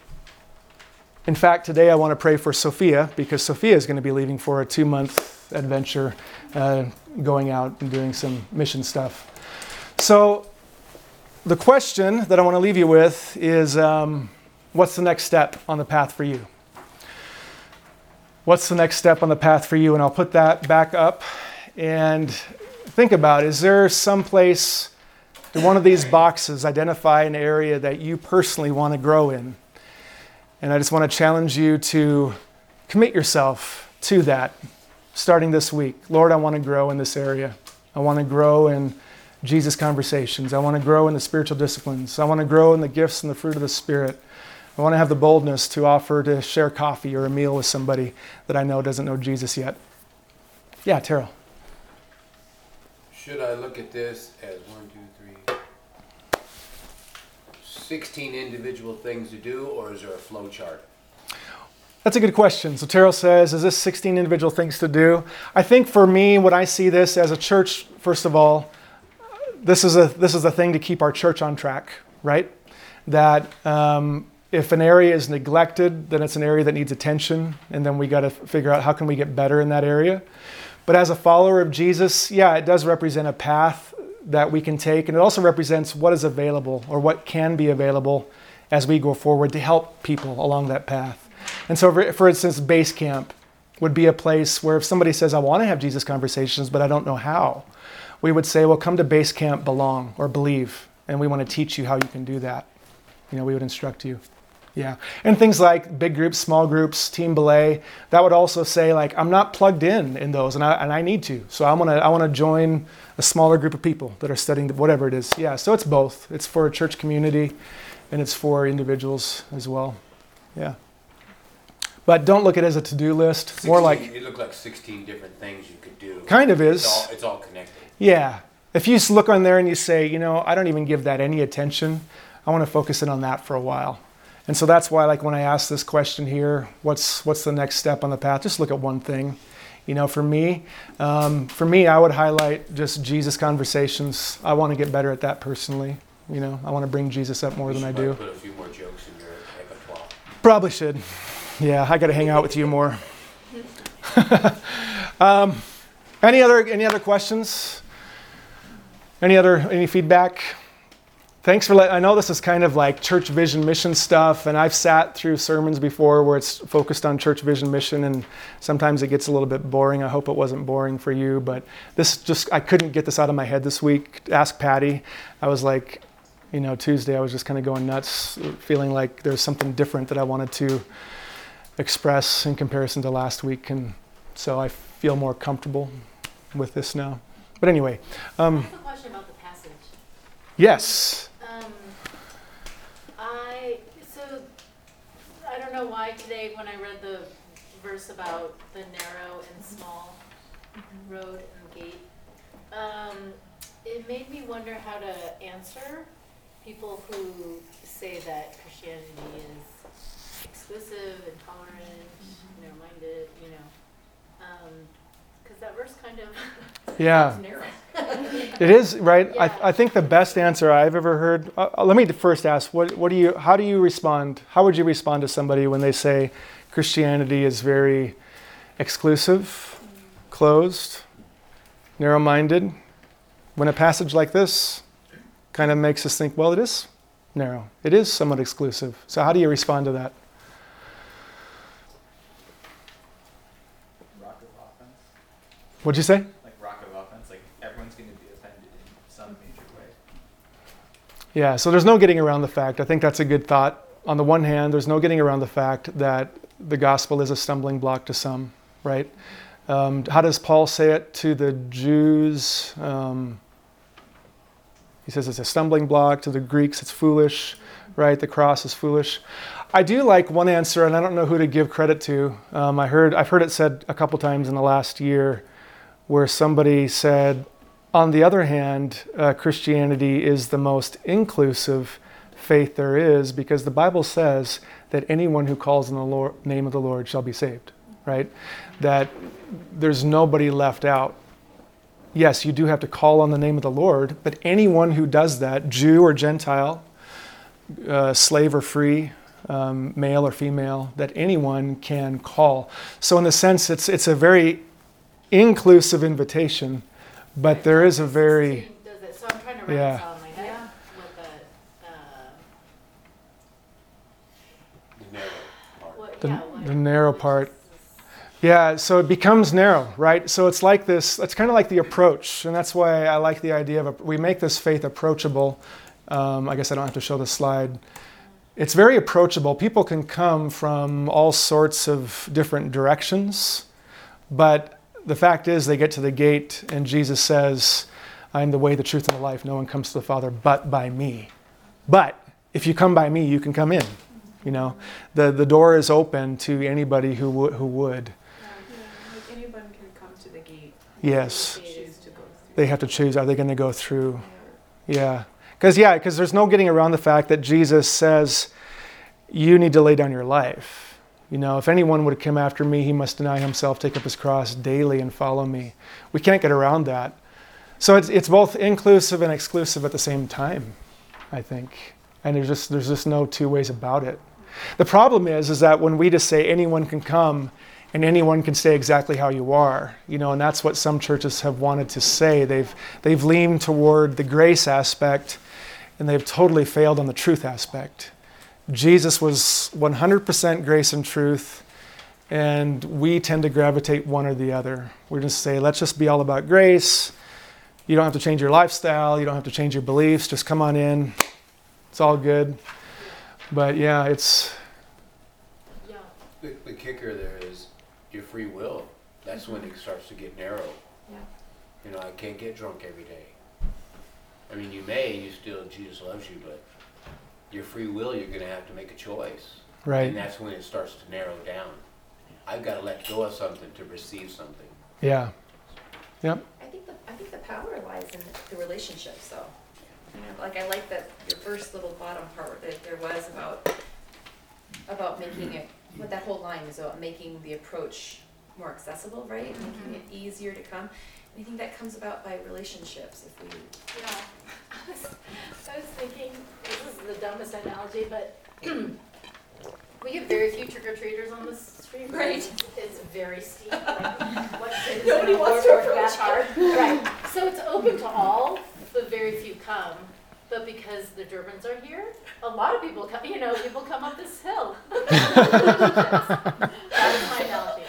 in fact, today I want to pray for Sophia, because Sophia is going to be leaving for a two-month adventure, uh, going out and doing some mission stuff. So the question that I want to leave you with is, um, what's the next step on the path for you? What's the next step on the path for you? And I'll put that back up and think about, is there some place in one of these boxes, identify an area that you personally want to grow in? And I just want to challenge you to commit yourself to that starting this week. Lord, I want to grow in this area. I want to grow in Jesus conversations. I want to grow in the spiritual disciplines. I want to grow in the gifts and the fruit of the Spirit. I want to have the boldness to offer to share coffee or a meal with somebody that I know doesn't know Jesus yet. Yeah, Terrell. Should I look at this as one, two, three, sixteen individual things to do, or is there a flow chart? That's a good question. So Terrell says, is this sixteen individual things to do? I think for me, when I see this as a church, first of all, this is a this is a thing to keep our church on track, right? That um, if an area is neglected, then it's an area that needs attention, and then we got to figure out how can we get better in that area. But as a follower of Jesus, yeah, it does represent a path that we can take, and it also represents what is available or what can be available as we go forward to help people along that path. And so, for, for instance, Base Camp would be a place where if somebody says, I want to have Jesus conversations, but I don't know how, we would say, well, come to Base Camp Belong or Believe, and we want to teach you how you can do that. You know, we would instruct you. Yeah. And things like big groups, small groups, Team Belay, that would also say, like, I'm not plugged in in those, and I, and I need to. So I want to I want to join a smaller group of people that are studying whatever it is. Yeah, so it's both. It's for a church community, and it's for individuals as well. Yeah. But don't look at it as a to-do list. sixteen, More like... It looked like sixteen different things you could do. Kind of is. It's all, it's all connected. Yeah. If you just look on there and you say, you know, I don't even give that any attention, I want to focus in on that for a while. And so that's why, like, when I ask this question here, what's what's the next step on the path? Just look at one thing. You know, for me, um, for me, I would highlight just Jesus conversations. I want to get better at that personally. You know, I want to bring Jesus up more You than I should do. probably put a few more jokes in your repertoire. Probably should. Yeah, I got to hang out with you more. um, any other any other questions? Any other any feedback? Thanks for letting, I know this is kind of like church vision mission stuff, and I've sat through sermons before where it's focused on church vision mission, and sometimes it gets a little bit boring. I hope it wasn't boring for you, but this just, I couldn't get this out of my head this week. Ask Patty. I was like, you know, Tuesday I was just kind of going nuts, feeling like there's something different that I wanted to express in comparison to last week, and so I feel more comfortable with this now. But anyway. Um, I have a question about the passage. yes. Um, I, so, I don't know why today when I read the verse about the narrow and small road and gate, um, it made me wonder how to answer people who say that Christianity is exclusive, intolerant, narrow-minded, you know. Um, because that verse kind of Yeah. Narrow. It is, right? Yeah. I, I think the best answer I've ever heard, uh, let me first ask, what, what do you, how do you respond? How would you respond to somebody when they say Christianity is very exclusive, closed, narrow-minded? When a passage like this kind of makes us think, well, it is narrow. It is somewhat exclusive. So how do you respond to that? Rock of offense. What'd you say? Like rock of offense. Like everyone's going to be offended in some major way. Yeah, so there's no getting around the fact. I think that's a good thought. On the one hand, there's no getting around the fact that the gospel is a stumbling block to some, right? Um, how does Paul say it to the Jews? Um, he says it's a stumbling block. To the Greeks, it's foolish, right? The cross is foolish. I do like one answer, and I don't know who to give credit to. Um, I heard, I've heard it said a couple times in the last year, where somebody said, on the other hand, uh, Christianity is the most inclusive faith there is, because the Bible says that anyone who calls on the Lord, name of the Lord shall be saved, right? That there's nobody left out. Yes, you do have to call on the name of the Lord, but anyone who does that, Jew or Gentile, uh, slave or free, um, male or female, that anyone can call. So in a sense, it's it's a very inclusive invitation, but there is a very... Does it, so I'm trying to Yeah. reconcile in my head with the, uh, The narrow part. what, The- yeah, what- the narrow what part. is this? Yeah, so it becomes narrow, right? So it's like this, it's kind of like the approach, and that's why I like the idea of, a, we make this faith approachable. Um, I guess I don't have to show the slide. It's very approachable. People can come from all sorts of different directions, but the fact is they get to the gate and Jesus says, I am the way, the truth, and the life. No one comes to the Father but by me. But if you come by me, you can come in. You know, the, the door is open to anybody who, w- who would. Like anyone can come to the gate. Yes. They choose to go through. They have to choose, are they going to go through? Yeah. Because, yeah, because there's no getting around the fact that Jesus says, you need to lay down your life. You know, if anyone would come after me, he must deny himself, take up his cross daily and follow me. We can't get around that. So it's it's both inclusive and exclusive at the same time, I think. And there's just there's just no two ways about it. The problem is, is that when we just say anyone can come and anyone can stay exactly how you are, you know, and that's what some churches have wanted to say. They've they've leaned toward the grace aspect, and they've totally failed on the truth aspect. Jesus was one hundred percent grace and truth, and we tend to gravitate one or the other. We just say, let's just be all about grace. You don't have to change your lifestyle. You don't have to change your beliefs. Just come on in. It's all good. But yeah, it's... Yeah. The, the kicker there is your free will. That's when it starts to get narrow. Yeah. You know, I can't get drunk every day. I mean, you may, you still, Jesus loves you, but your free will, you're going to have to make a choice. Right. And that's when it starts to narrow down. I've got to let go of something to receive something. Yeah. Yep. I think the, I think the power lies in the relationships, though. You know, like I like that your first little bottom part that there was about about making it. What that whole line is about, making the approach more accessible, right? Making it easier to come. And I think that comes about by relationships. If we Yeah, I was, I was thinking, this is the dumbest analogy, but we have very few trick-or-treaters on this street. Right. It's very steep, like, what kid is Nobody gonna wants work to that approach hard? Right, so it's open to all, but very few come. But because the Durbans are here, a lot of people come, you know, people come up this hill. That is my analogy.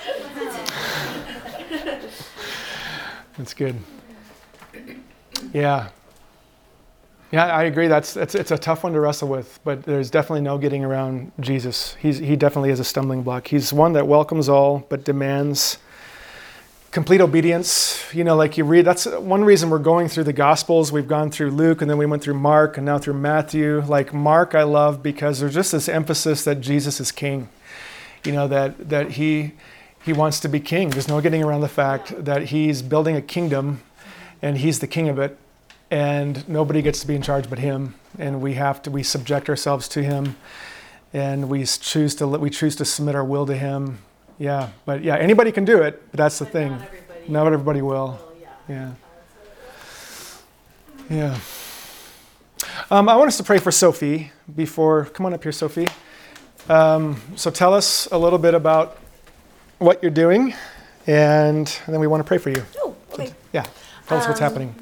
That's good. Yeah. Yeah, I agree. That's it's it's a tough one to wrestle with, but there's definitely no getting around Jesus. He's he definitely is a stumbling block. He's one that welcomes all, but demands complete obedience. You know, like you read, that's one reason we're going through the Gospels. We've gone through Luke, and then we went through Mark, and now through Matthew. Like Mark, I love because there's just this emphasis that Jesus is king. You know, that that he he wants to be king. There's no getting around the fact that he's building a kingdom, and he's the king of it. And nobody gets to be in charge but him, and we have to we subject ourselves to him, and we choose to we choose to submit our will to him. Yeah, but yeah, anybody can do it, but that's the But thing. Not everybody. Not everybody will. will, yeah. Yeah. Yeah. Um, I want us to pray for Sophie before. Come on up here, Sophie. Um, so tell us a little bit about what you're doing, and, and then we want to pray for you. Oh, okay. Yeah. Tell us what's Um, happening. Yeah, I'm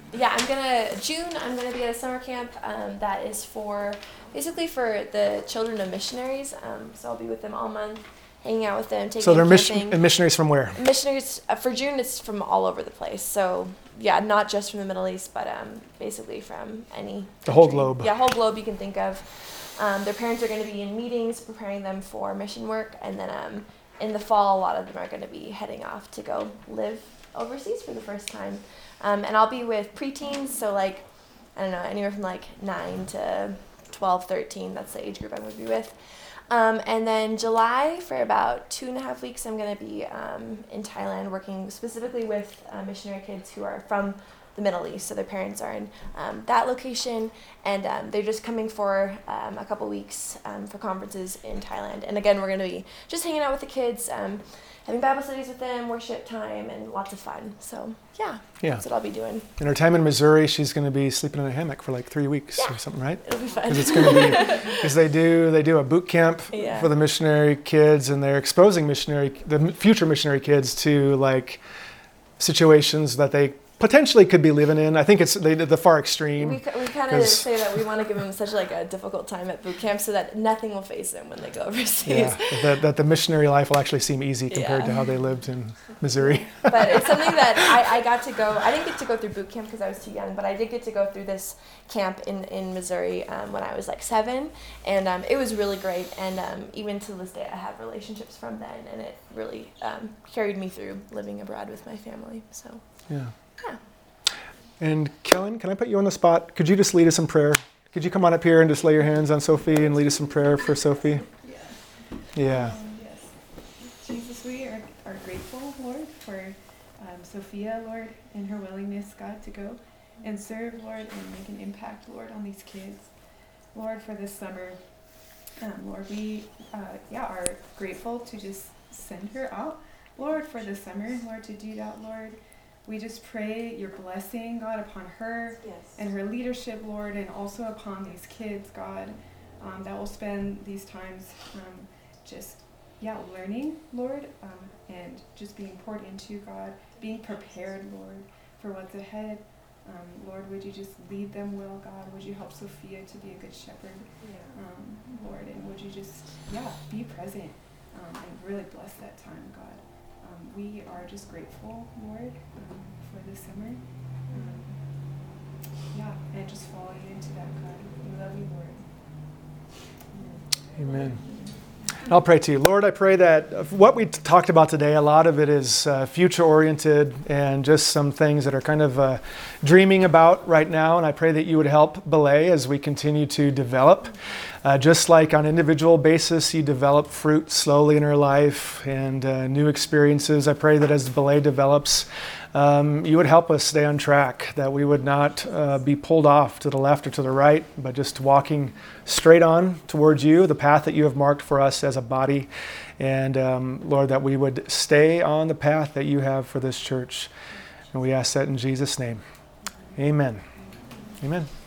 gonna June. I'm gonna be at a summer camp um, that is for basically for the children of missionaries. Um, so I'll be with them all month, hanging out with them, taking So they're them mission camping. and missionaries from where? Missionaries uh, for June. It's from all over the place. So yeah, not just from the Middle East, but um, basically from any The whole country. globe. Yeah, whole globe you can think of. Um, their parents are going to be in meetings, preparing them for mission work, and then um, in the fall, a lot of them are going to be heading off to go live overseas for the first time. Um, and I'll be with preteens, so like, I don't know, anywhere from like nine to twelve, thirteen. That's the age group I'm going to be with. Um, and then July, for about two and a half weeks, I'm going to be um, in Thailand working specifically with uh, missionary kids who are from the Middle East. So their parents are in um, that location, and um, they're just coming for um, a couple weeks um, for conferences in Thailand. And again, we're going to be just hanging out with the kids, um, having Bible studies with them, worship time, and lots of fun. So yeah, Yeah. that's what I'll be doing. In her time in Missouri, she's going to be sleeping in a hammock for like three weeks Yeah. or something, right? It'll be fun. Because it's going to be because they do they do a boot camp Yeah. for the missionary kids, and they're exposing missionary the future missionary kids to like situations that they potentially could be living in. I think it's they, the far extreme. We, we kind of 'Cause- say that we want to give them such like a difficult time at boot camp so that nothing will face them when they go overseas. Yeah, that, that the missionary life will actually seem easy compared to Yeah. how they lived in Missouri. But it's something that I, I got to go. I didn't get to go through boot camp because I was too young, but I did get to go through this camp in, in Missouri um, when I was like seven, and um, it was really great. And um, even to this day, I have relationships from then, and it really um, carried me through living abroad with my family. So Yeah. Yeah. And Kellen, can I put you on the spot? Could you just lead us in prayer? Could you come on up here and just lay your hands on Sophie and lead us in prayer for Sophie? Yeah. Yeah. Um, yes. Jesus, we are, are grateful, Lord, for um, Sophia, Lord, and her willingness, God, to go and serve, Lord, and make an impact, Lord, on these kids. Lord, for this summer, um, Lord, we, uh, yeah, are grateful to just send her out, Lord, for the summer, Lord, to do that, Lord. We just pray your blessing, God, upon her yes. and her leadership, Lord, and also upon these kids, God, um, that will spend these times um, just, yeah, learning, Lord, um, and just being poured into, God, being prepared, Lord, for what's ahead. Um, Lord, would you just lead them well, God? Would you help Sophia to be a good shepherd, Yeah. um, Lord? And would you just, yeah, be present um, and really bless that time, God? Um, we are just grateful, Lord, um, for this summer. Um, yeah, and just follow you into that, God. We love you, Lord. Amen. Amen. I'll pray to you. Lord, I pray that what we t- talked about today, a lot of it is uh, future-oriented and just some things that are kind of uh, dreaming about right now. And I pray that you would help Belay as we continue to develop. Uh, just like on individual basis, you develop fruit slowly in her life and uh, new experiences. I pray that as Belay develops, um, you would help us stay on track, that we would not uh, be pulled off to the left or to the right, but just walking straight on towards you, the path that you have marked for us as a body. And um, Lord, that we would stay on the path that you have for this church. And we ask that in Jesus' name. Amen. Amen.